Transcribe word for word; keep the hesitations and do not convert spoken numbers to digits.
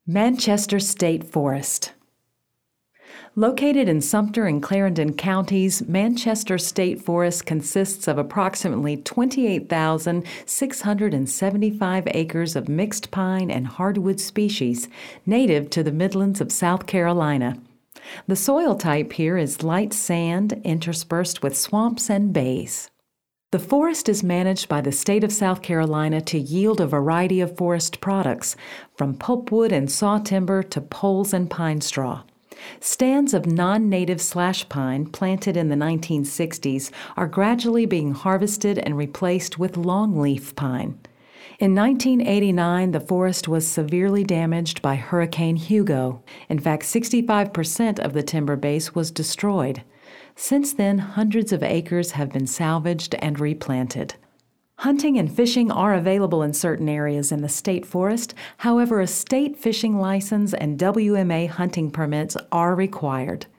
Manchester State Forest. Located in Sumter and Clarendon counties, Manchester State Forest consists of approximately twenty-eight thousand six hundred seventy-five acres of mixed pine and hardwood species native to the Midlands of South Carolina. The soil type here is light sand interspersed with swamps and bays. The forest is managed by the state of South Carolina to yield a variety of forest products, from pulpwood and saw timber to poles and pine straw. Stands of non-native slash pine planted in the nineteen sixties are gradually being harvested and replaced with longleaf pine. In nineteen eighty-nine, the forest was severely damaged by Hurricane Hugo. In fact, sixty-five percent of the timber base was destroyed. Since then, hundreds of acres have been salvaged and replanted. Hunting and fishing are available in certain areas in the state forest. However, a state fishing license and W M A hunting permits are required.